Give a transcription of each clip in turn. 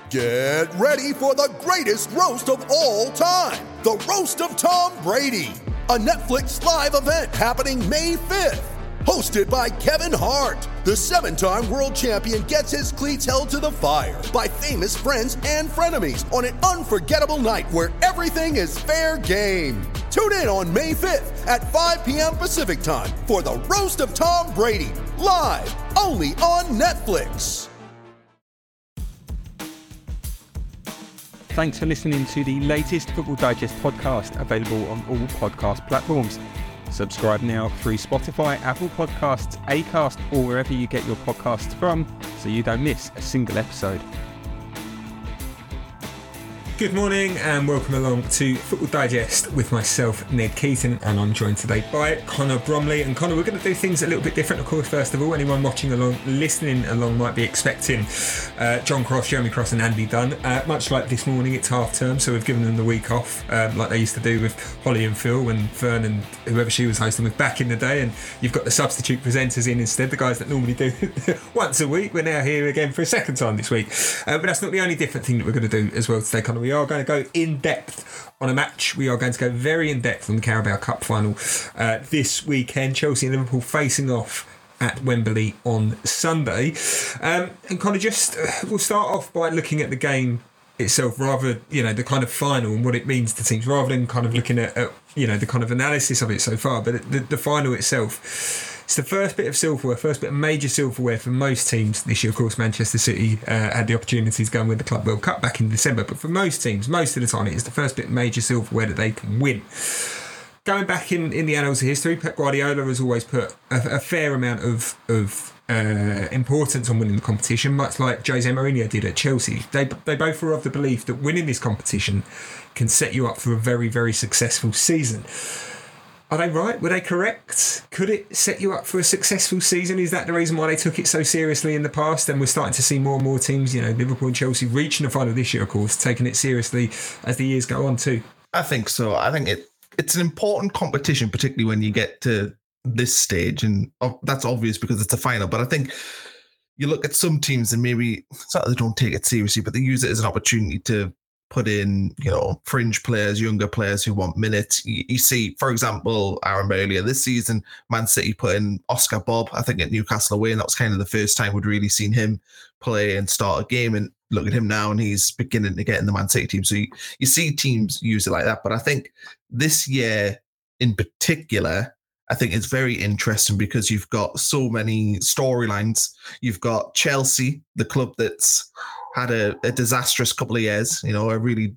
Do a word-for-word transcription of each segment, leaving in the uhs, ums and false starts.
Get ready for the greatest roast of all time, the Roast of Tom Brady, a Netflix live event happening May fifth. Hosted by Kevin Hart, the seven-time world champion gets his cleats held to the fire by famous friends and frenemies on an unforgettable night where everything is fair game. Tune in on May fifth at five p.m. Pacific time for the Roast of Tom Brady, live only on Netflix. Thanks for listening to the latest Football Digest podcast, available on all podcast platforms. Subscribe now through Spotify, Apple Podcasts, Acast, or wherever you get your podcasts from, so you don't miss a single episode. Good morning and welcome along to Football Digest with myself, Ned Keaton, and I'm joined today by Connor Bromley. And Connor, we're going to do things a little bit different, of course. First of all, anyone watching along, listening along, might be expecting uh, John Cross, Jeremy Cross and Andy Dunn. Uh, much like this morning, it's half term, so we've given them the week off, um, like they used to do with Holly and Phil when Fern and whoever she was hosting with back in the day. And you've got the substitute presenters in instead, the guys that normally do once a week. We're now here again for a second time this week. Uh, but that's not the only different thing that we're going to do as well today, Connor. We are going to go in depth on a match. We are going to go very in depth on the Carabao Cup final uh, this weekend. Chelsea and Liverpool facing off at Wembley on Sunday. Um, and kind of just, uh, we'll start off by looking at the game itself, rather, you know, the kind of final and what it means to teams, rather than kind of looking at, at you know, the kind of analysis of it so far. But the, the final itself, it's the first bit of silverware, first bit of major silverware for most teams this year. Of course, Manchester City uh, had the opportunity to go and win the Club World Cup back in December, but for most teams, most of the time, it is the first bit of major silverware that they can win. Going back in, in the annals of history, Pep Guardiola has always put a, a fair amount of, of uh, importance on winning the competition, much like Jose Mourinho did at Chelsea. They, they both were of the belief that winning this competition can set you up for a very, very successful season. Are they right? Were they correct? Could it set you up for a successful season? Is that the reason why they took it so seriously in the past? And we're starting to see more and more teams, you know, Liverpool and Chelsea reaching the final this year, of course, taking it seriously as the years go on too. I think so. I think it it's an important competition, particularly when you get to this stage. And that's obvious because it's a final. But I think you look at some teams and maybe it's not that they don't take it seriously, but they use it as an opportunity to put in, you know, fringe players, younger players who want minutes. You, you see, for example, Aaron earlier this season, Man City put in Oscar Bob, I think at Newcastle away, and that was kind of the first time we'd really seen him play and start a game. And look at him now, and he's beginning to get in the Man City team. So you, you see teams use it like that. But I think this year in particular, I think it's very interesting because you've got so many storylines. You've got Chelsea, the club that's had a, a disastrous couple of years, you know, a really,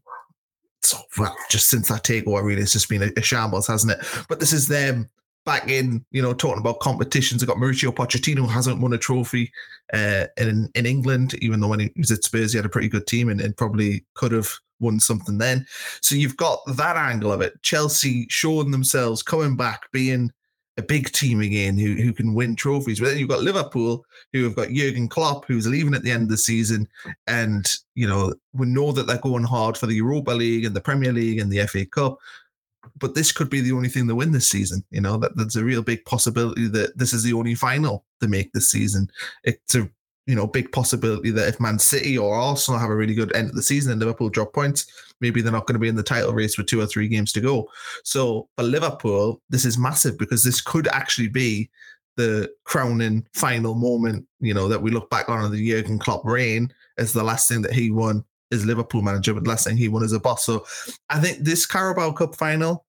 well, just since that takeover, really, it's just been a, a shambles, hasn't it? But this is them back in, you know, talking about competitions. They've got Mauricio Pochettino, who hasn't won a trophy uh, in in England, even though when he was at Spurs, he had a pretty good team and, and probably could have won something then. So you've got that angle of it. Chelsea showing themselves, coming back, being a big team again who who can win trophies. But then you've got Liverpool, who have got Jurgen Klopp, who's leaving at the end of the season. And, you know, we know that they're going hard for the Europa League and the Premier League and the F A Cup. But this could be the only thing they win this season. You know, that there's a real big possibility that this is the only final they make this season. It's a, you know, big possibility that if Man City or Arsenal have a really good end of the season and Liverpool drop points, maybe they're not going to be in the title race with two or three games to go. So for Liverpool, this is massive because this could actually be the crowning final moment, you know, that we look back on the Jurgen Klopp reign as the last thing that he won as Liverpool manager, but the last thing he won as a boss. So I think this Carabao Cup final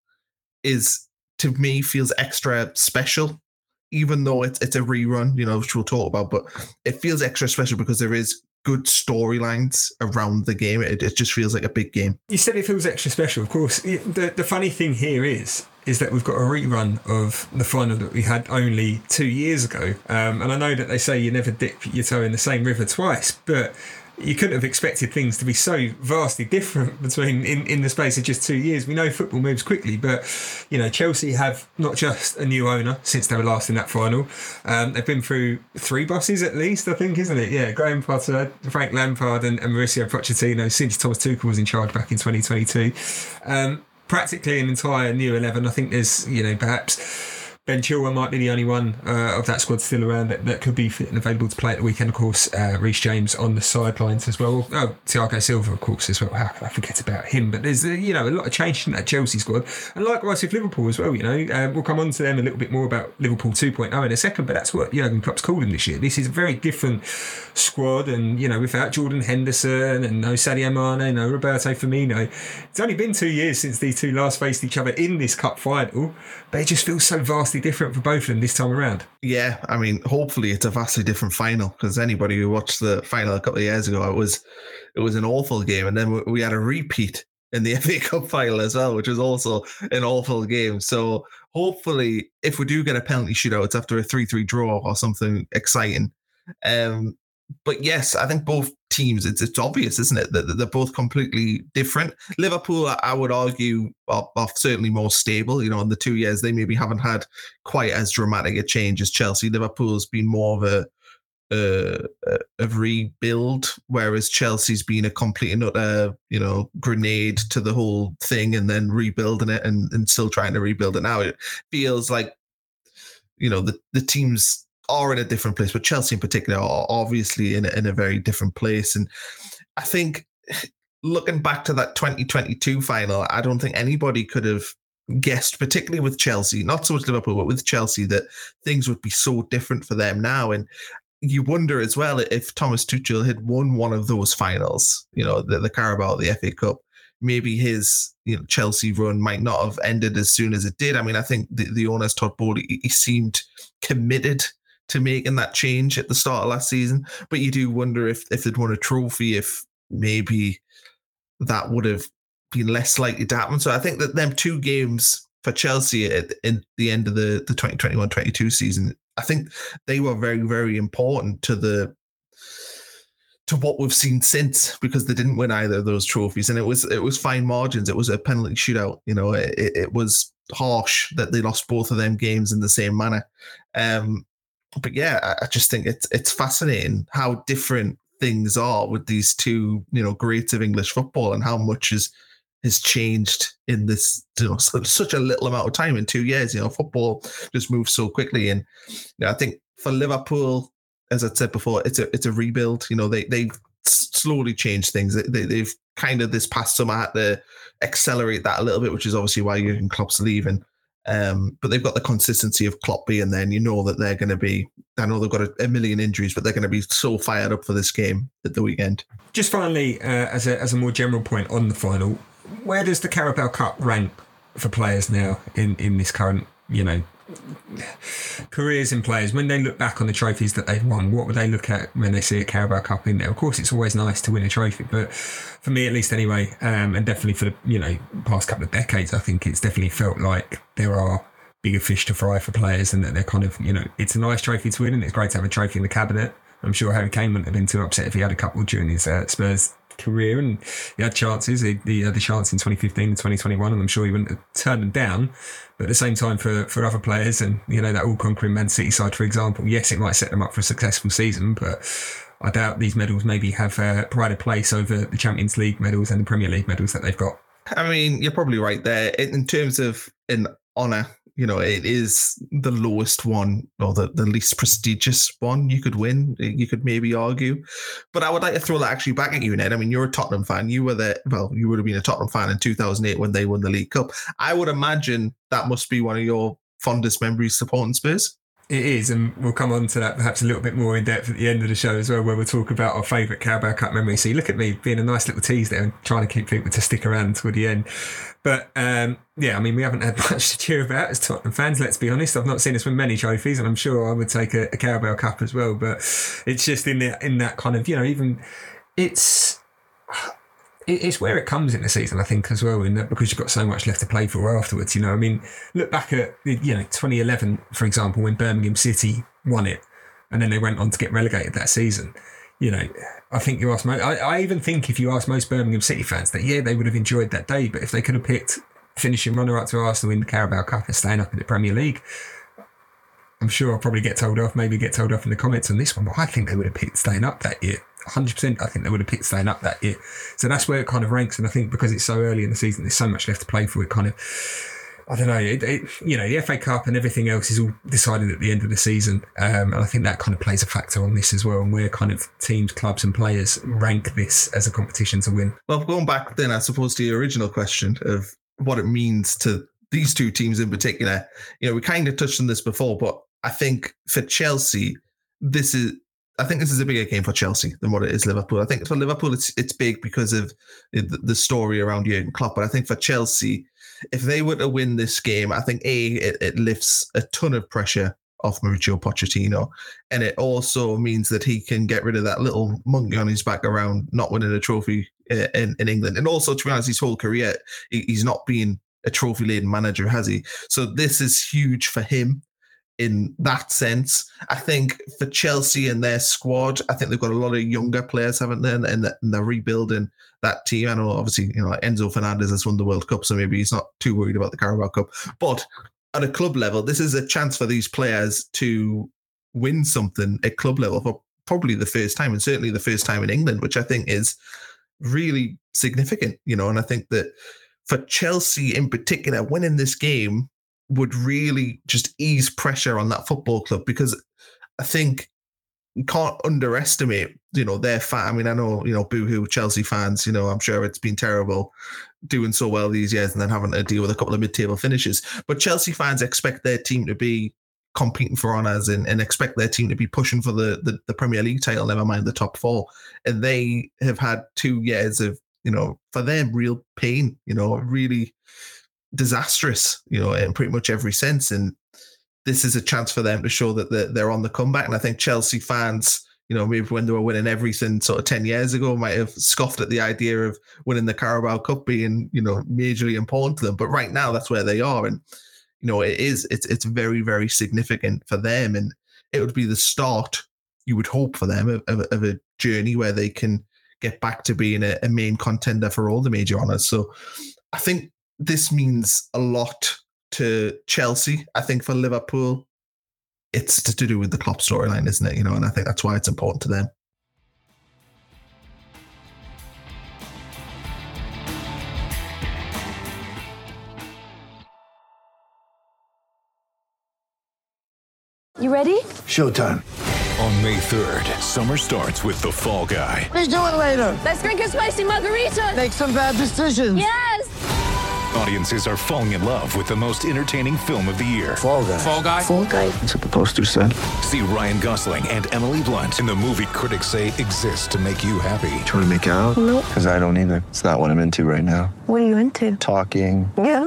is, to me, feels extra special, even though it's it's a rerun, you know, which we'll talk about, but it feels extra special because there is good storylines around the game. It, it just feels like a big game. You said it feels extra special, of course. The the funny thing here is is that we've got a rerun of the final that we had only two years ago. Um, and I know that they say you never dip your toe in the same river twice, but you couldn't have expected things to be so vastly different between in, in the space of just two years. We know football moves quickly, but you know, Chelsea have not just a new owner since they were last in that final. Um, they've been through three bosses at least, I think, isn't it? Yeah, Graham Potter, Frank Lampard, and, and Mauricio Pochettino since Thomas Tuchel was in charge back in twenty twenty-two. Um, practically an entire new eleven. I think there's, you know, perhaps Ben Chilwell might be the only one uh, of that squad still around that, that could be fit and available to play at the weekend. Of course, uh, Reece James on the sidelines as well. Oh, Thiago Silva, of course, as well. How can I forget about him? But there's uh, you know a lot of change in that Chelsea squad, and likewise with Liverpool as well. You know, uh, we'll come on to them a little bit more about Liverpool two point oh in a second. But that's what Jurgen Klopp's called them this year. This is a very different squad, and you know, without Jordan Henderson and no Sadio Mane, no Roberto Firmino, it's only been two years since these two last faced each other in this cup final. But it just feels so vastly different for both of them this time around. Yeah, I mean, hopefully it's a vastly different final, because anybody who watched the final a couple of years ago, it was it was an awful game, and then we had a repeat in the F A Cup final as well, which was also an awful game. So hopefully, if we do get a penalty shootout, it's after a three three draw or something exciting. Um, but yes, I think both teams, it's it's obvious, isn't it, that they're both completely different. Liverpool, I would argue, are, are certainly more stable. You know, in the two years, they maybe haven't had quite as dramatic a change as Chelsea. Liverpool's been more of a uh, a rebuild, whereas Chelsea's been a complete and utter, you know, grenade to the whole thing and then rebuilding it and, and still trying to rebuild it now. It feels like, you know, the, the teams are in a different place, but Chelsea in particular are obviously in a, in a very different place. And I think looking back to that twenty twenty-two final, I don't think anybody could have guessed, particularly with Chelsea, not so much Liverpool, but with Chelsea, that things would be so different for them now. And you wonder as well if Thomas Tuchel had won one of those finals, you know, the, the Carabao, the F A Cup, maybe his, you know, Chelsea run might not have ended as soon as it did. I mean, I think the, the owner's Todd Bowley, he, he seemed committed to making that change at the start of last season. But you do wonder if, if they'd won a trophy, if maybe that would have been less likely to happen. So I think that them two games for Chelsea at in the end of the, the twenty twenty-one twenty-two season, I think they were very, very important to the to what we've seen since, because they didn't win either of those trophies. And it was it was fine margins. It was a penalty shootout. You know, it, it was harsh that they lost both of them games in the same manner. Um, but yeah, I just think it's it's fascinating how different things are with these two, you know, greats of English football, and how much is has changed in this, you know, such a little amount of time in two years. You know, football just moves so quickly. And you know, I think for Liverpool, as I said before, it's a it's a rebuild. You know, they they've slowly changed things. They, they've kind of this past summer had to accelerate that a little bit, which is obviously why Jurgen Klopp's leaving. Um, but they've got the consistency of Klopp being there, and you know that they're going to be, I know they've got a, a million injuries, but they're going to be so fired up for this game at the weekend. Just finally, uh, as a as a more general point on the final, where does the Carabao Cup rank for players now in, in this current, you know, careers in players? When they look back on the trophies that they've won, what would they look at when they see a Carabao Cup in there? Of course, it's always nice to win a trophy, but for me at least anyway, um, and definitely for the, you know, past couple of decades, I think it's definitely felt like there are bigger fish to fry for players, and that they're kind of, you know, it's a nice trophy to win, and it's great to have a trophy in the cabinet. I'm sure Harry Kane wouldn't have been too upset if he had a couple during his uh, Spurs career, and he had chances. He, he had the chance in twenty fifteen and twenty twenty-one, and I'm sure he wouldn't have turned them down. But at the same time, for, for other players, and you know, that all-conquering Man City side, for example, yes, it might set them up for a successful season, but I doubt these medals maybe have a pride of place over the Champions League medals and the Premier League medals that they've got. I mean, you're probably right there. In terms of an honour, you know, it is the lowest one, or the, the least prestigious one you could win, you could maybe argue. But I would like to throw that actually back at you, Ned. I mean, you're a Tottenham fan. You were there, well, you would have been a Tottenham fan in two thousand eight when they won the League Cup. I would imagine that must be one of your fondest memories supporting Spurs. It is, and we'll come on to that perhaps a little bit more in depth at the end of the show as well, where we'll talk about our favourite Carabao Cup memories. So you look at me being a nice little tease there and trying to keep people to stick around toward the end. But um, yeah, I mean, we haven't had much to cheer about as Tottenham fans, let's be honest. I've not seen us win many trophies, and I'm sure I would take a, a Carabao Cup as well. But it's just in the, in that kind of, you know, even it's... It's where it comes in the season, I think, as well, in that because you've got so much left to play for afterwards. You know, I mean, look back at, you know, twenty eleven, for example, when Birmingham City won it, and then they went on to get relegated that season. You know, I think you ask most, I, I even think if you ask most Birmingham City fans that, yeah, they would have enjoyed that day, but if they could have picked finishing runner-up to Arsenal in the Carabao Cup and staying up in the Premier League, I'm sure I'll probably get told off, maybe get told off in the comments on this one, but I think they would have picked staying up that year. one hundred percent I think they would have picked staying up that year. So that's where it kind of ranks. And I think because it's so early in the season, there's so much left to play for. It kind of, I don't know. It, it, you know, the F A Cup and everything else is all decided at the end of the season, um, and I think that kind of plays a factor on this as well. And where kind of teams, clubs, and players rank this as a competition to win. Well, going back then, I suppose to your original question of what it means to these two teams in particular. You know, we kind of touched on this before, but I think for Chelsea, this is. I think this is a bigger game for Chelsea than what it is Liverpool. I think for Liverpool, it's it's big because of the story around Jurgen Klopp. But I think for Chelsea, if they were to win this game, I think A, it, it lifts a ton of pressure off Mauricio Pochettino. And it also means that he can get rid of that little monkey on his back around not winning a trophy in, in England. And also, to be honest, his whole career, he's not been a trophy-laden manager, has he? So this is huge for him. In that sense, I think for Chelsea and their squad, I think they've got a lot of younger players, haven't they? And they're rebuilding that team. I know, obviously, you know, Enzo Fernandez has won the World Cup, so maybe he's not too worried about the Carabao Cup. But at a club level, this is a chance for these players to win something at club level for probably the first time, and certainly the first time in England, which I think is really significant, you know. And I think that for Chelsea in particular, winning this game would really just ease pressure on that football club, because I think you can't underestimate, you know, their fan. I mean, I know, you know, boo-hoo Chelsea fans, you know, I'm sure it's been terrible doing so well these years and then having to deal with a couple of mid-table finishes. But Chelsea fans expect their team to be competing for honours and, and expect their team to be pushing for the, the, the Premier League title, never mind the top four. And they have had two years of, you know, for them, real pain, you know, really disastrous, you know, in pretty much every sense. And this is a chance for them to show that they're, they're on the comeback. And I think Chelsea fans, you know, maybe when they were winning everything sort of ten years ago, might have scoffed at the idea of winning the Carabao Cup being, you know, majorly important to them. But right now, that's where they are. And, you know, it is, it's, it's very, very significant for them. And it would be the start, you would hope for them, of, of, of a journey where they can get back to being a, a main contender for all the major honours. So I think this means a lot to Chelsea. I think for Liverpool, it's to do with the Klopp storyline, isn't it? You know, and I think that's why it's important to them. You ready? Showtime. On May third, summer starts with The Fall Guy. Let's do it later. Let's drink a spicy margarita. Make some bad decisions. Yes! Audiences are falling in love with the most entertaining film of the year. Fall Guy. Fall Guy? Fall Guy. That's what the poster said. See Ryan Gosling and Emily Blunt in the movie critics say exists to make you happy. Trying to make it out? Nope. Because I don't either. It's not what I'm into right now. What are you into? Talking. Yeah.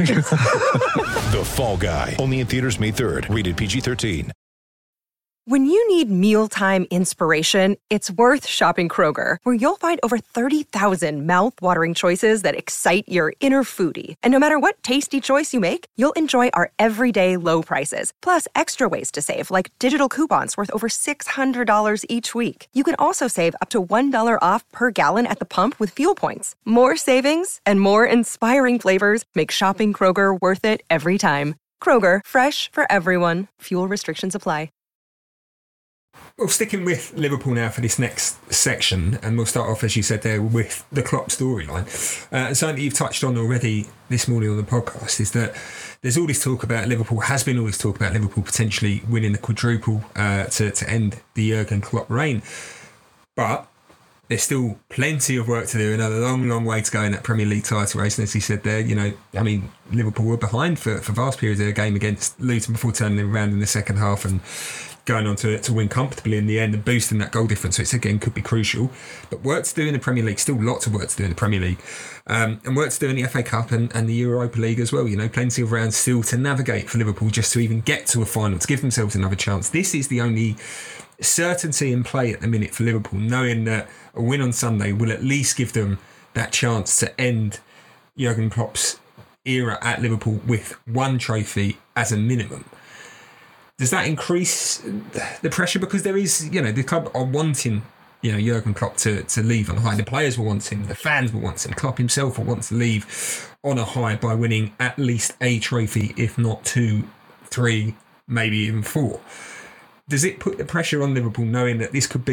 The Fall Guy. Only in theaters May third. Rated P G thirteen. When you need mealtime inspiration, it's worth shopping Kroger, where you'll find over thirty thousand mouth-watering choices that excite your inner foodie. And no matter what tasty choice you make, you'll enjoy our everyday low prices, plus extra ways to save, like digital coupons worth over six hundred dollars each week. You can also save up to one dollar off per gallon at the pump with fuel points. More savings and more inspiring flavors make shopping Kroger worth it every time. Kroger, fresh for everyone. Fuel restrictions apply. Well, sticking with Liverpool now for this next section, and we'll start off, as you said there, with the Klopp storyline. Uh, and something that you've touched on already this morning on the podcast is that there's all this talk about Liverpool, has been all this talk about Liverpool potentially winning the quadruple uh, to, to end the Jurgen Klopp reign. But there's still plenty of work to do, another long, long way to go in that Premier League title race. And as he said there, you know, I mean, Liverpool were behind for, for vast periods of the game against Luton before turning around in the second half and going on to, to win comfortably in the end and boosting that goal difference, which again could be crucial. But work to do in the Premier League, still lots of work to do in the Premier League, um, and work to do in the F A Cup and, and the Europa League as well. You know, plenty of rounds still to navigate for Liverpool just to even get to a final, to give themselves another chance. This is the only certainty in play at the minute for Liverpool, knowing that a win on Sunday will at least give them that chance to end Jurgen Klopp's era at Liverpool with one trophy as a minimum. Does that increase the pressure? Because there is, you know, the club are wanting, you know, Jurgen Klopp to, to leave on high. The players will want him, the fans will want him, Klopp himself will want to leave on a high by winning at least a trophy, if not two, three, maybe even four. Does it put the pressure on Liverpool knowing that this could be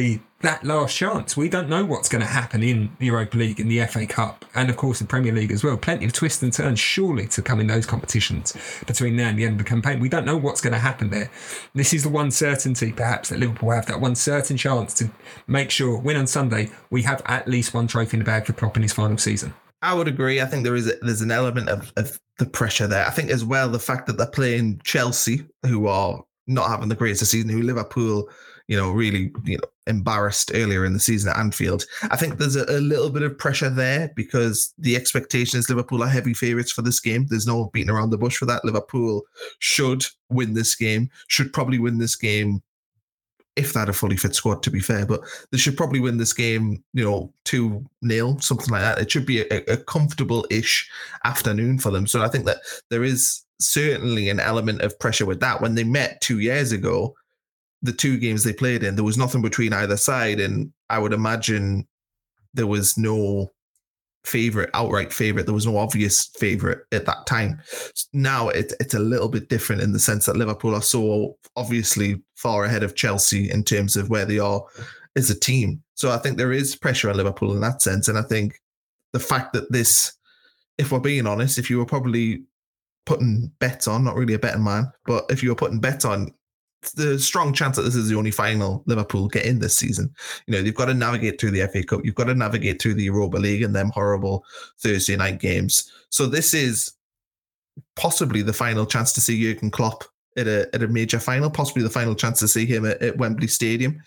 that last chance. We don't know what's going to happen in the Europa League, in the F A Cup, and of course the Premier League as well. Plenty of twists and turns surely to come in those competitions between now and the end of the campaign. We don't know what's going to happen there. This is the one certainty perhaps that Liverpool have, that one certain chance to make sure, win on Sunday, we have at least one trophy in the bag for Klopp in his final season. I would agree. I think there is a, there's an element of, of the pressure there. I think as well the fact that they're playing Chelsea, who are not having the greatest season, who Liverpool, you know, really, you know, embarrassed earlier in the season at Anfield. I think there's a, a little bit of pressure there because the expectation is Liverpool are heavy favourites for this game. There's no beating around the bush for that. Liverpool should win this game, should probably win this game if they had a fully fit squad, to be fair, but they should probably win this game, you know, two nil, something like that. It should be a, a comfortable-ish afternoon for them. So I think that there is certainly an element of pressure with that. When they met two years ago, the two games they played in, there was nothing between either side. And I would imagine there was no favourite, outright favourite. There was no obvious favourite at that time. Now it, it's a little bit different in the sense that Liverpool are so obviously far ahead of Chelsea in terms of where they are as a team. So I think there is pressure on Liverpool in that sense. And I think the fact that this, if we're being honest, if you were probably putting bets on, not really a betting man, but if you were putting bets on, the strong chance that this is the only final Liverpool get in this season. You know, you've got to navigate through the F A Cup. You've got to navigate through the Europa League and them horrible Thursday night games. So this is possibly the final chance to see Jurgen Klopp at a at a major final, possibly the final chance to see him at, at Wembley Stadium.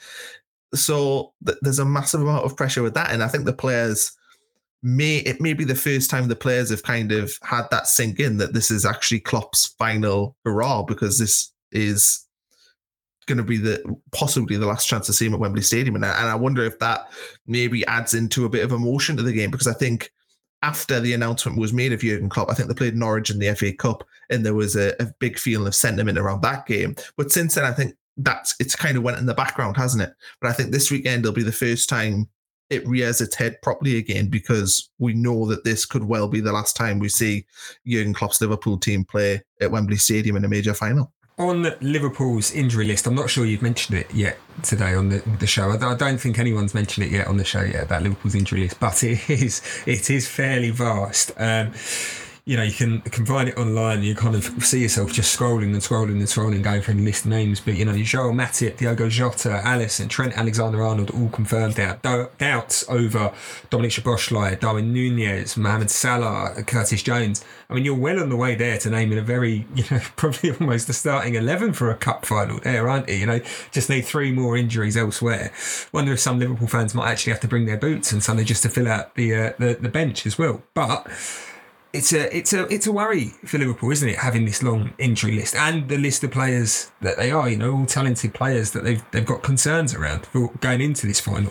So th- there's a massive amount of pressure with that. And I think the players may, it may be the first time the players have kind of had that sink in that this is actually Klopp's final hurrah, because this is going to be the possibly the last chance to see him at Wembley Stadium. And I, and I wonder if that maybe adds into a bit of emotion to the game, because I think after the announcement was made of Jurgen Klopp, I think they played Norwich in the F A Cup and there was a, a big feeling of sentiment around that game. But since then, I think that's it's kind of went in the background, hasn't it? But I think this weekend will be the first time it rears its head properly again, because we know that this could well be the last time we see Jurgen Klopp's Liverpool team play at Wembley Stadium in a major final. On Liverpool's injury list, I'm not sure you've mentioned it yet today on the the show. I don't think anyone's mentioned it yet on the show yet about Liverpool's injury list, but it is it is fairly vast. Um, you know, you can can find it online. You kind of see yourself just scrolling and scrolling and scrolling, going through the list of names. But, you know, Joel Matip, Diogo Jota, Alisson, Trent Alexander-Arnold, all confirmed out. Do- doubts over Dominic Szoboszlai, Darwin Núñez, Mohamed Salah, Curtis Jones. I mean, you're well on the way there to naming a very, you know, probably almost the starting eleven for a cup final there, aren't you? You know, just need three more injuries elsewhere. Wonder if some Liverpool fans might actually have to bring their boots on Sunday just to fill out the uh, the, the bench as well. But It's a it's a it's a worry for Liverpool, isn't it? Having this long injury list and the list of players that they are, you know, all talented players that they've they've got concerns around for going into this final,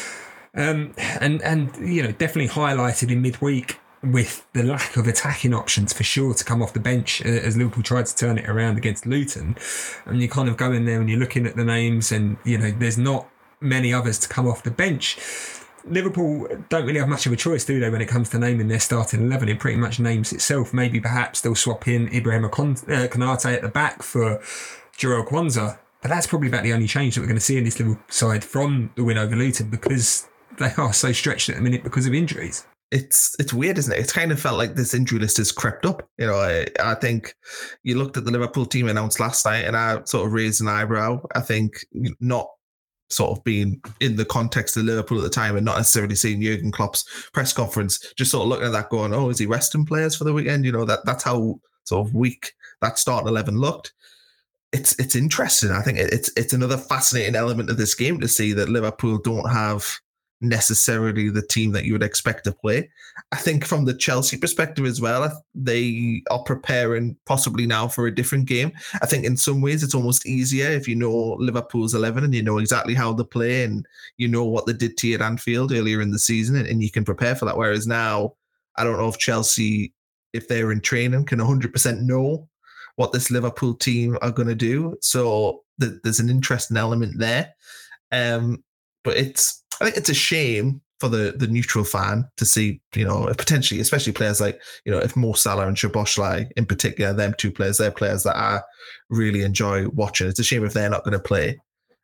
um, and and you know, definitely highlighted in midweek with the lack of attacking options for sure to come off the bench as Liverpool tried to turn it around against Luton, and you kind of go in there and you're looking at the names, and you know, there's not many others to come off the bench. Liverpool don't really have much of a choice, do they, when it comes to naming their starting eleven? It pretty much names itself. Maybe perhaps they'll swap in Ibrahima Konate at the back for Jarell Quansah, but that's probably about the only change that we're going to see in this Liverpool side from the win over Luton, because they are so stretched at the minute because of injuries. It's it's weird, isn't it? It's kind of felt like this injury list has crept up. You know, I, I think you looked at the Liverpool team announced last night and I sort of raised an eyebrow. I think not sort of being in the context of Liverpool at the time and not necessarily seeing Jurgen Klopp's press conference, just sort of looking at that going, oh, is he resting players for the weekend? You know, that that's how sort of weak that starting eleven looked. It's it's interesting. I think it's it's another fascinating element of this game to see that Liverpool don't have necessarily the team that you would expect to play. I think from the Chelsea perspective as well, they are preparing possibly now for a different game. I think in some ways it's almost easier if you know Liverpool's eleven and you know exactly how they play and you know what they did to you at Anfield earlier in the season, and, and you can prepare for that. Whereas now, I don't know if Chelsea, if they're in training, can one hundred percent know what this Liverpool team are going to do. So th- there's an interesting element there. Um, but it's, I think it's a shame for the, the neutral fan to see, you know, potentially, especially players like, you know, if Mo Salah and Szoboszlai in particular, them two players, they're players that I really enjoy watching. It's a shame if they're not going to play.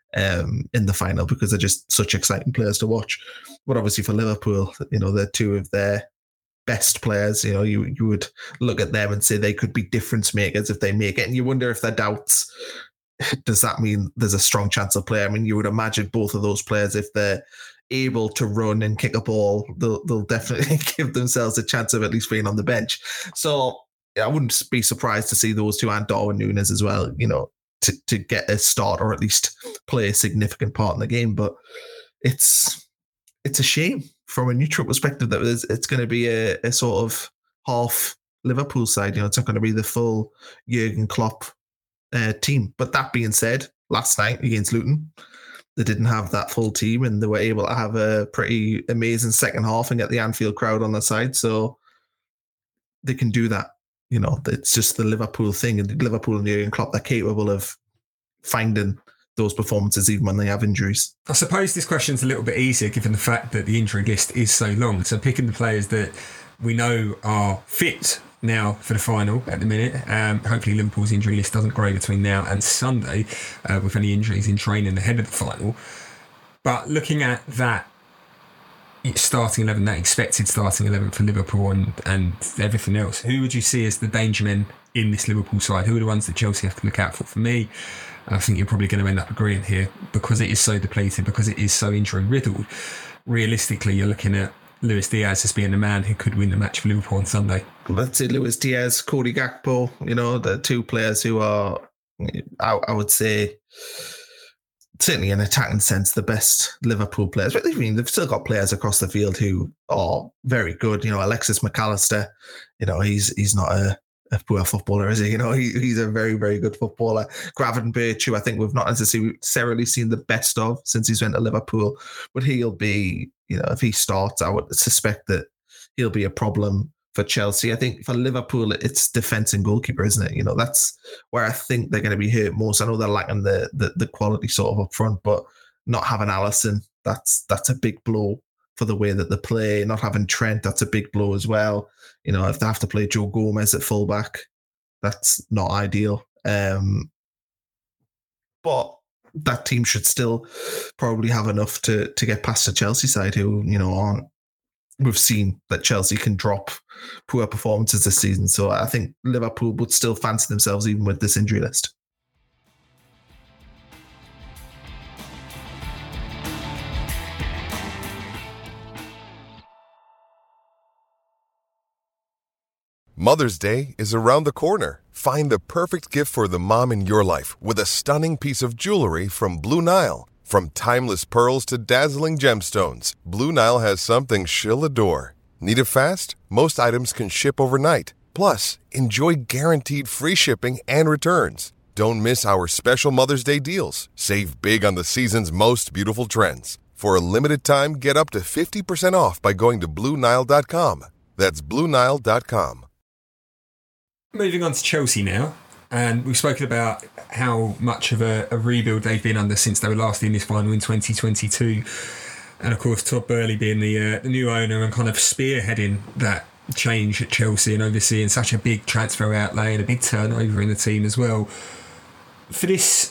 um, in the final because they're just such exciting players to watch. But obviously for Liverpool, you know, they're two of their best players. You know, you you would look at them and say they could be difference makers if they make it. And you wonder if their doubts, does that mean there's a strong chance of play? I mean, you would imagine both of those players, if they're able to run and kick a ball, they'll, they'll definitely give themselves a chance of at least being on the bench. So I wouldn't be surprised to see those two and Darwin Núñez as well, you know, to, to get a start or at least play a significant part in the game. But it's it's a shame from a neutral perspective that it's going to be a, a sort of half Liverpool side. You know, it's not going to be the full Jurgen Klopp uh, team. But that being said, last night against Luton, they didn't have that full team and they were able to have a pretty amazing second half and get the Anfield crowd on their side. So they can do that. You know, it's just the Liverpool thing. And Liverpool and Jurgen Klopp, they're capable of finding those performances even when they have injuries. I suppose this question's a little bit easier given the fact that the injury list is so long. So picking the players that we know are fit now for the final at the minute. Um, hopefully Liverpool's injury list doesn't grow between now and Sunday uh, with any injuries in training ahead of the final. But looking at that starting eleven, that expected starting eleven for Liverpool and, and everything else, who would you see as the danger men in this Liverpool side? Who are the ones that Chelsea have to look out for? For me, I think you're probably going to end up agreeing here because it is so depleted, because it is so injury riddled. Realistically, you're looking at Luis Diaz as being the man who could win the match for Liverpool on Sunday. Let's say Luis Diaz, Cody Gakpo, you know, the two players who are, I, I would say, certainly in attacking sense, the best Liverpool players. But I mean, they've still got players across the field who are very good. You know, Alexis McAllister, you know, he's he's not a, a poor footballer, is he? You know, he, he's a very, very good footballer. Gravenberch, who I think we've not necessarily seen the best of since he's went to Liverpool, but he'll be, you know, if he starts, I would suspect that he'll be a problem for Chelsea. I think for Liverpool, it's defence and goalkeeper, isn't it? You know, that's where I think they're going to be hurt most. I know they're lacking the, the the quality sort of up front, but not having Alisson, that's that's a big blow for the way that they play. Not having Trent, that's a big blow as well. You know, if they have to play Joe Gomez at fullback, that's not ideal. Um, but that team should still probably have enough to to get past the Chelsea side, who, you know, aren't. We've seen that Chelsea can drop poor performances this season. So I think Liverpool would still fancy themselves even with this injury list. Mother's Day is around the corner. Find the perfect gift for the mom in your life with a stunning piece of jewelry from Blue Nile. From timeless pearls to dazzling gemstones, Blue Nile has something she'll adore. Need it fast? Most items can ship overnight. Plus, enjoy guaranteed free shipping and returns. Don't miss our special Mother's Day deals. Save big on the season's most beautiful trends. For a limited time, get up to fifty percent off by going to Blue Nile dot com. That's Blue Nile dot com. Moving on to Chelsea now. And we've spoken about how much of a, a rebuild they've been under since they were last in this final in twenty twenty-two. And of course, Todd Boehly being the, uh, the new owner and kind of spearheading that change at Chelsea and overseeing such a big transfer outlay and a big turnover in the team as well. For this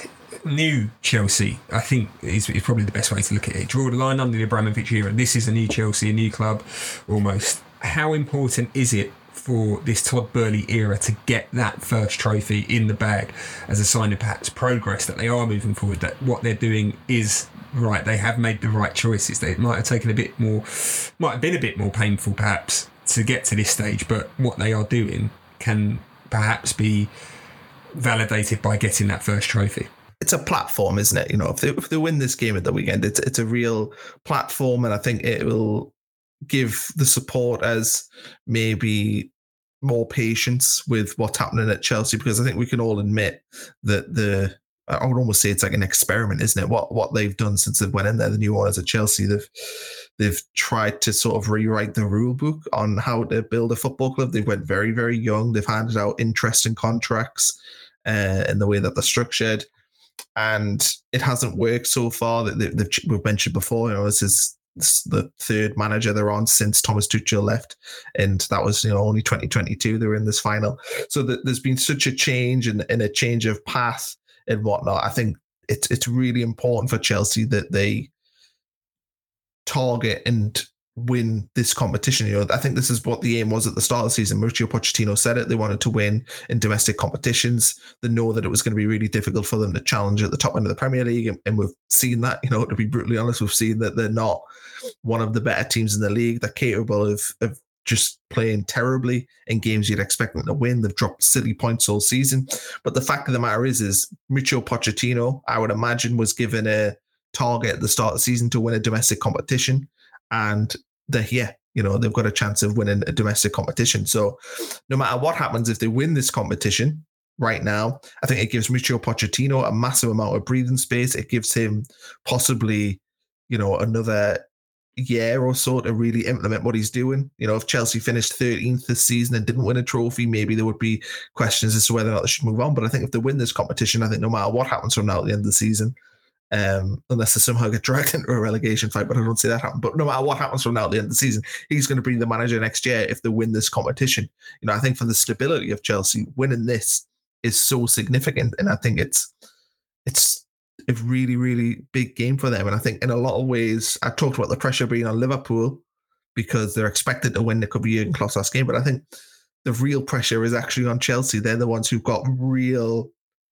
new Chelsea, I think is, is probably the best way to look at it. Draw the line under the Abramovich era. This is a new Chelsea, a new club almost. How important is it for this Todd Boehly era to get that first trophy in the bag as a sign of perhaps progress, that they are moving forward, that what they're doing is right, they have made the right choices? They might have taken a bit more, might have been a bit more painful perhaps to get to this stage, but what they are doing can perhaps be validated by getting that first trophy. It's a platform, isn't it? You know, if they, if they win this game at the weekend, it's it's a real platform, and I think it will give the supporters maybe more patience with what's happening at Chelsea, because I think we can all admit that the, I would almost say it's like an experiment, isn't it? What what they've done since they went in there, the new owners at Chelsea, they've they've tried to sort of rewrite the rule book on how to build a football club. They went very, very young. They've handed out interesting contracts uh, in the way that they're structured, and it hasn't worked so far. That they've, they've, we've mentioned before, you know, this is the third manager they're on since Thomas Tuchel left, and that was, you know, only twenty twenty-two they were in this final. So that there's been such a change and, and a change of path and whatnot. I think it's it's really important for Chelsea that they target and win this competition. You know, I think this is what the aim was at the start of the season. Mauricio Pochettino said it. They wanted to win in domestic competitions. They know that it was going to be really difficult for them to challenge at the top end of the Premier League. And, and we've seen that, you know, to be brutally honest, we've seen that they're not one of the better teams in the league. They're capable of, of just playing terribly in games you'd expect them to win. They've dropped silly points all season. But the fact of the matter is, is Mauricio Pochettino, I would imagine, was given a target at the start of the season to win a domestic competition. And they're here, you know, they've got a chance of winning a domestic competition. So no matter what happens, if they win this competition right now, I think it gives Mauricio Pochettino a massive amount of breathing space. It gives him possibly, you know, another year or so to really implement what he's doing. You know, if Chelsea finished thirteenth this season and didn't win a trophy, maybe there would be questions as to whether or not they should move on. But I think if they win this competition, I think no matter what happens from now at the end of the season, Um, unless they somehow get dragged into a relegation fight, but I don't see that happen. But no matter what happens from now at the end of the season, he's going to be the manager next year if they win this competition. You know, I think for the stability of Chelsea, winning this is so significant, and I think it's it's a really, really big game for them. And I think in a lot of ways, I talked about the pressure being on Liverpool because they're expected to win. It could be Jurgen Klopp's last game, but I think the real pressure is actually on Chelsea. They're the ones who've got real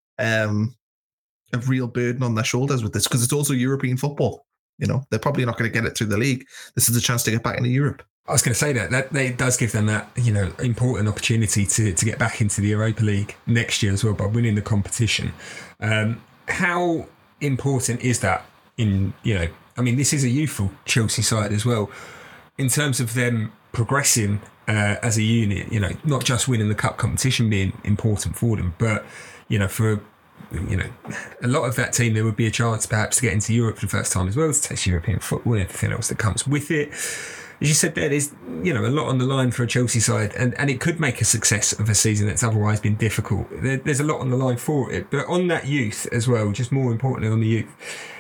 um a real burden on their shoulders with this, because it's also European football. You know, they're probably not going to get it through the league. This is a chance to get back into Europe. I was going to say that that it does give them that, you know, important opportunity to to get back into the Europa League next year as well by winning the competition. Um, how important is that in, you know, I mean, this is a youthful Chelsea side as well, in terms of them progressing uh, as a unit, you know, not just winning the cup competition being important for them, but, you know, for you know, a lot of that team, there would be a chance perhaps to get into Europe for the first time as well, to taste European football and everything else that comes with it. As you said there, there's, you know, a lot on the line for a Chelsea side, and, and it could make a success of a season that's otherwise been difficult. There, there's a lot on the line for it. But on that youth as well, just more importantly on the youth,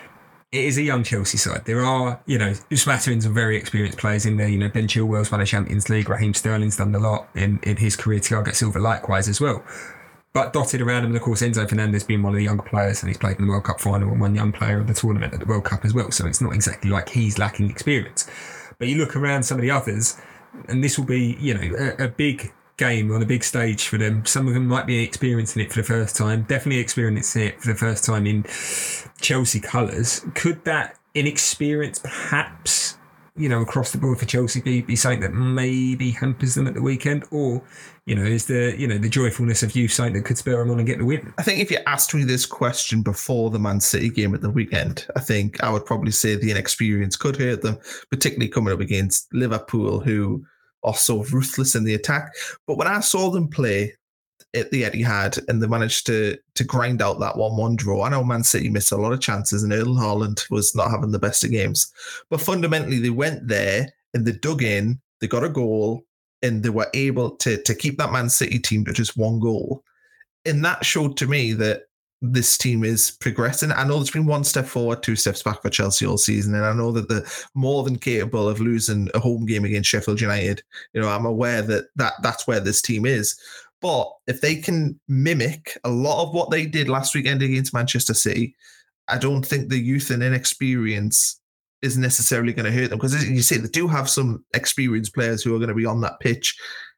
it is a young Chelsea side. There are, you know, smatterings of very experienced players in there. You know, Ben Chilwell's won a Champions League. Raheem Sterling's done a lot in, in his career. Thiago Silva likewise as well. But dotted around him, of course, Enzo Fernandez being one of the younger players, and he's played in the World Cup final and one young player of the tournament at the World Cup as well. So it's not exactly like he's lacking experience. But you look around some of the others, and this will be, you know, a, a big game on a big stage for them. Some of them might be experiencing it for the first time, definitely experiencing it for the first time in Chelsea colours. Could that inexperience perhaps, you know, across the board for Chelsea be, be something that maybe hampers them at the weekend? Or, you know, is the, you know, the joyfulness of youth something that could spur them on and get the win? I think if you asked me this question before the Man City game at the weekend, I think I would probably say the inexperience could hurt them, particularly coming up against Liverpool, who are so ruthless in the attack. But when I saw them play at the Etihad and they managed to to grind out that one one draw, I know Man City missed a lot of chances and Erling Haaland was not having the best of games. But fundamentally, they went there and they dug in, they got a goal, and they were able to, to keep that Man City team to just one goal. And that showed to me that this team is progressing. I know there's been one step forward, two steps back for Chelsea all season, and I know that they're more than capable of losing a home game against Sheffield United. You know, I'm aware that, that that's where this team is. But if they can mimic a lot of what they did last weekend against Manchester City, I don't think the youth and inexperience is necessarily going to hurt them, because as you say, they do have some experienced players who are going to be on that pitch.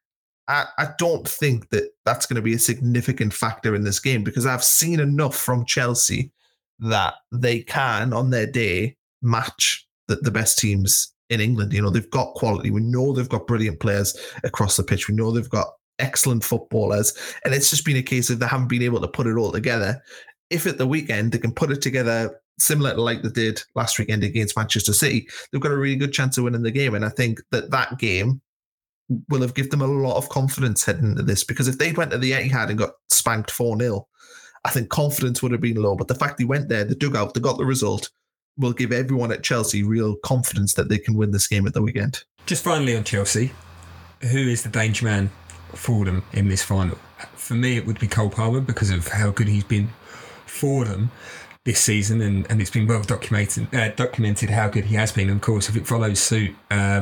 I, I don't think that that's going to be a significant factor in this game, because I've seen enough from Chelsea that they can, on their day, match the, the best teams in England. You know, they've got quality. We know they've got brilliant players across the pitch. We know they've got excellent footballers, and it's just been a case of they haven't been able to put it all together. If at the weekend they can put it together similar to like they did last weekend against Manchester City, they've got a really good chance of winning the game. And I think that that game will have given them a lot of confidence heading into this, because if they went to the Etihad and got spanked four nil, I think confidence would have been low. But the fact they went there, they dug out, they got the result, will give everyone at Chelsea real confidence that they can win this game at the weekend. Just finally on Chelsea, who is the danger man for them in this final? For me, it would be Cole Palmer, because of how good he's been for them this season, and, and it's been well documented uh, documented how good he has been. And of course, if it follows suit um,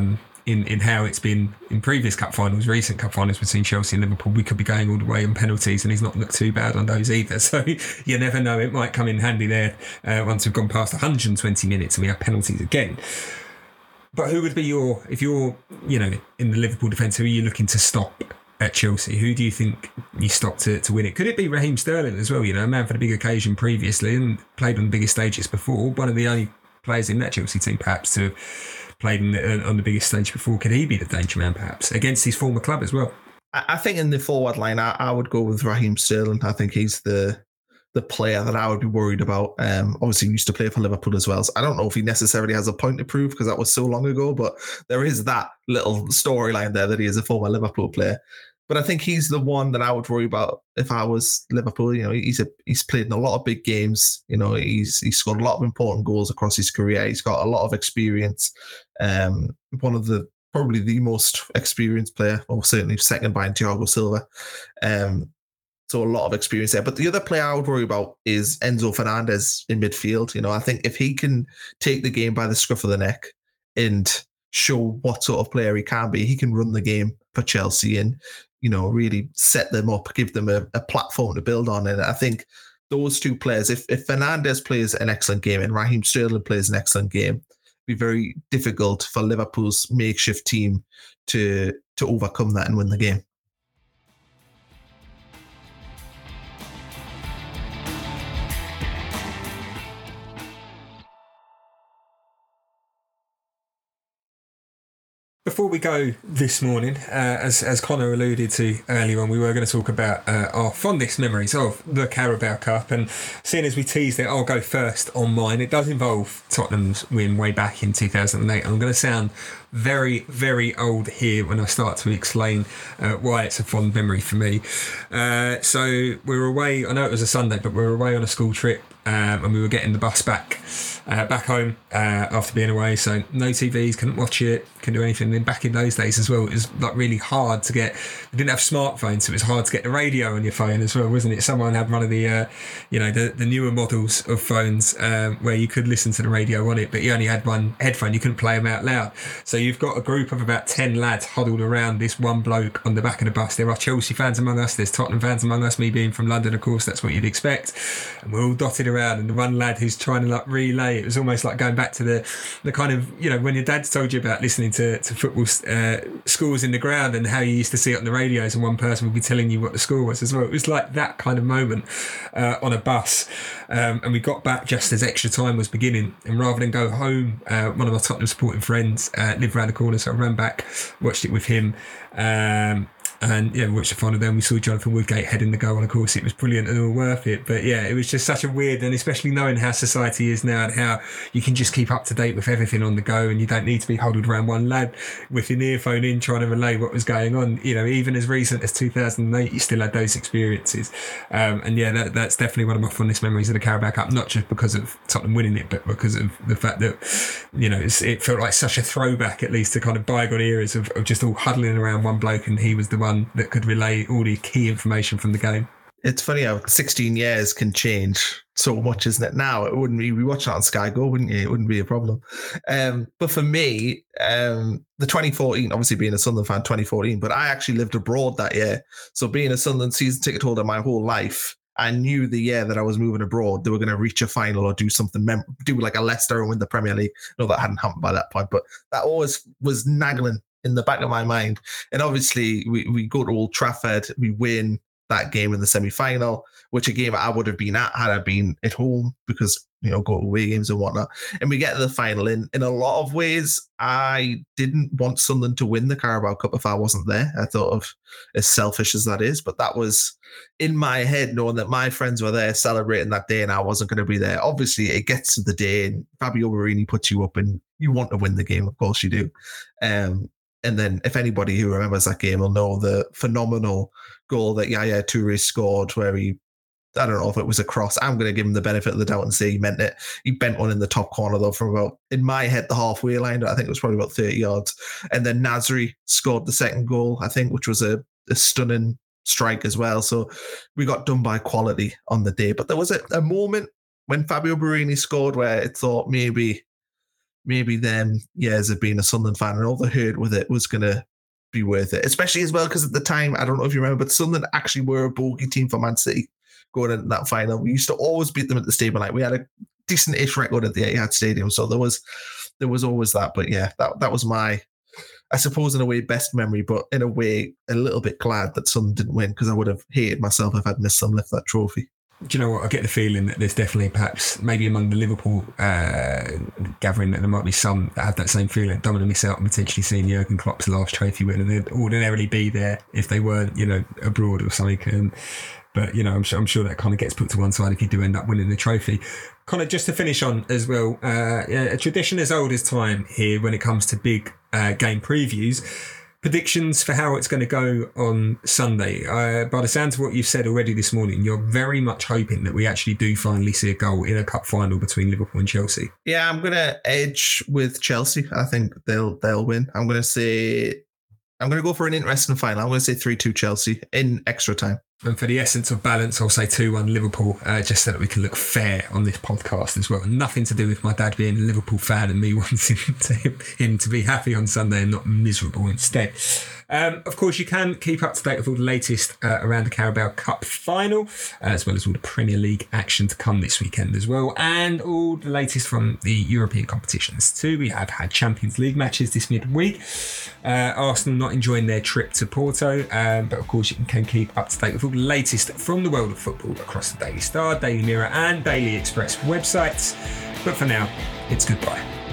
in, in how it's been in previous cup finals, recent cup finals between Chelsea and Liverpool. We could be going all the way on penalties, and he's not looked too bad on those either. So you never know, it might come in handy there uh, once we've gone past one hundred twenty minutes and we have penalties again. But who would be your, if you're, you know, in the Liverpool defence, who are you looking to stop at Chelsea? Who do you think you stop to, to win it? Could it be Raheem Sterling as well? You know, a man for the big occasion previously and played on the biggest stages before. One of the only players in that Chelsea team perhaps to have played in the, on the biggest stage before. Could he be the danger man perhaps against his former club as well? I think in the forward line, I, I would go with Raheem Sterling. I think he's the the player that I would be worried about. Um, obviously, he used to play for Liverpool as well. So I don't know if he necessarily has a point to prove because that was so long ago, but there is that little storyline there that he is a former Liverpool player. But I think he's the one that I would worry about if I was Liverpool. You know, he's a, he's played in a lot of big games. You know, he's he's scored a lot of important goals across his career. He's got a lot of experience. Um, one of the probably the most experienced player, or certainly second behind Thiago Silva. Um, so a lot of experience there. But the other player I would worry about is Enzo Fernandez in midfield. You know, I think if he can take the game by the scruff of the neck and show what sort of player he can be, he can run the game for Chelsea and, you know, really set them up, give them a, a platform to build on. And I think those two players, if, if Fernandez plays an excellent game and Raheem Sterling plays an excellent game, it'd be very difficult for Liverpool's makeshift team to to overcome that and win the game. Before we go this morning, uh, as as Connor alluded to earlier on, we were going to talk about uh, our fondest memories of the Carabao Cup. And seeing as we teased it, I'll go first on mine. It does involve Tottenham's win way back in two thousand eight. I'm going to sound very, very old here when I start to explain uh, why it's a fond memory for me. Uh, so we were away, I know it was a Sunday, but we were away on a school trip. Um, and we were getting the bus back uh, back home uh, after being away, so no T Vs, couldn't watch it, couldn't do anything. And then back in those days as well, it was like really hard to get, we didn't have smartphones, so it was hard to get the radio on your phone as well, wasn't it? Someone had one of the uh, you know the, the newer models of phones um, where you could listen to the radio on it, but you only had one headphone, you couldn't play them out loud. So you've got a group of about ten lads huddled around this one bloke on the back of the bus. There are Chelsea fans among us, there's Tottenham fans among us, me being from London, of course, that's what you'd expect, and we're all dotted around. And the one lad who's trying to like relay, it was almost like going back to the the kind of, you know, when your dad told you about listening to, to football uh, scores in the ground and how you used to see it on the radios and one person would be telling you what the score was as well. It was like that kind of moment uh, on a bus. Um, and we got back just as extra time was beginning, and rather than go home, uh, one of my Tottenham supporting friends uh, lived around the corner, so I ran back, watched it with him. Um, And yeah, we watched the final. Then we saw Jonathan Woodgate heading the goal, and of course, it was brilliant and all worth it. But yeah, it was just such a weird, and especially knowing how society is now and how you can just keep up to date with everything on the go, and you don't need to be huddled around one lad with your earphone in trying to relay what was going on. You know, even as recent as two thousand eight, you still had those experiences. Um, and yeah, that, that's definitely one of my fondest memories of the Carabao Cup, not just because of Tottenham winning it, but because of the fact that, you know, it's, it felt like such a throwback, at least to kind of bygone eras of, of just all huddling around one bloke, and he was the one that could relay all the key information from the game. It's funny how sixteen years can change so much, isn't it? Now it wouldn't be, we watch it on Sky Go, wouldn't you? It wouldn't be a problem. Um, but for me, um, the twenty fourteen, obviously being a Sunderland fan, twenty fourteen, but I actually lived abroad that year. So being a Sunderland season ticket holder my whole life, I knew the year that I was moving abroad, they were going to reach a final or do something, mem- do like a Leicester and win the Premier League. No, that hadn't happened by that point, but that always was nagging in the back of my mind. And obviously we, we go to Old Trafford, we win that game in the semi-final, which a game I would have been at had I been at home because, you know, go to away games and whatnot. And we get to the final. In, in a lot of ways, I didn't want Sunderland to win the Carabao Cup if I wasn't there. I thought of, as selfish as that is, but that was in my head, knowing that my friends were there celebrating that day and I wasn't going to be there. Obviously, it gets to the day and Fabio Borini puts you up and you want to win the game. Of course you do. Um, And then if anybody who remembers that game will know the phenomenal goal that Yaya Toure scored where he, I don't know if it was a cross. I'm going to give him the benefit of the doubt and say he meant it. He bent one in the top corner, though, from about, in my head, the halfway line. I think it was probably about thirty yards. And then Nasri scored the second goal, I think, which was a, a stunning strike as well. So we got done by quality on the day. But there was a, a moment when Fabio Borini scored where it thought maybe maybe them years of being a Sunderland fan and all the hurt with it was going to be worth it. Especially as well, because at the time, I don't know if you remember, but Sunderland actually were a bogey team for Man City going into that final. We used to always beat them at the Stadium. Like, we had a decent-ish record at the Etihad Stadium, so there was there was always that. But yeah, that that was my, I suppose in a way, best memory, but in a way, a little bit glad that Sunderland didn't win, because I would have hated myself if I'd missed some lift that trophy. Do you know what? I get the feeling that there's definitely perhaps maybe among the Liverpool uh, gathering that there might be some that have that same feeling. Don't want to miss out on potentially seeing Jurgen Klopp's last trophy win, and they'd ordinarily be there if they weren't, you know, abroad or something. Um, but, you know, I'm sure, I'm sure that kind of gets put to one side if you do end up winning the trophy. Kind of just to finish on as well, uh, a tradition as old as time here when it comes to big uh, game previews. Predictions for how it's going to go on Sunday. Uh, by the sounds of what you've said already this morning, you're very much hoping that we actually do finally see a goal in a cup final between Liverpool and Chelsea. Yeah, I'm going to edge with Chelsea. I think they'll they'll win. I'm going to say, I'm going to go for an interesting final. I'm going to say three two Chelsea in extra time. And for the essence of balance, I'll say two one Liverpool, uh, just so that we can look fair on this podcast as well. Nothing to do with my dad being a Liverpool fan and me wanting to, him to be happy on Sunday and not miserable instead. Um, of course, you can keep up to date with all the latest uh, around the Carabao Cup final, uh, as well as all the Premier League action to come this weekend as well, and all the latest from the European competitions too. We have had Champions League matches this midweek. Uh, Arsenal not enjoying their trip to Porto, um, but of course you can keep up to date with all the latest from the world of football across the Daily Star, Daily Mirror and Daily Express websites. But for now, it's goodbye.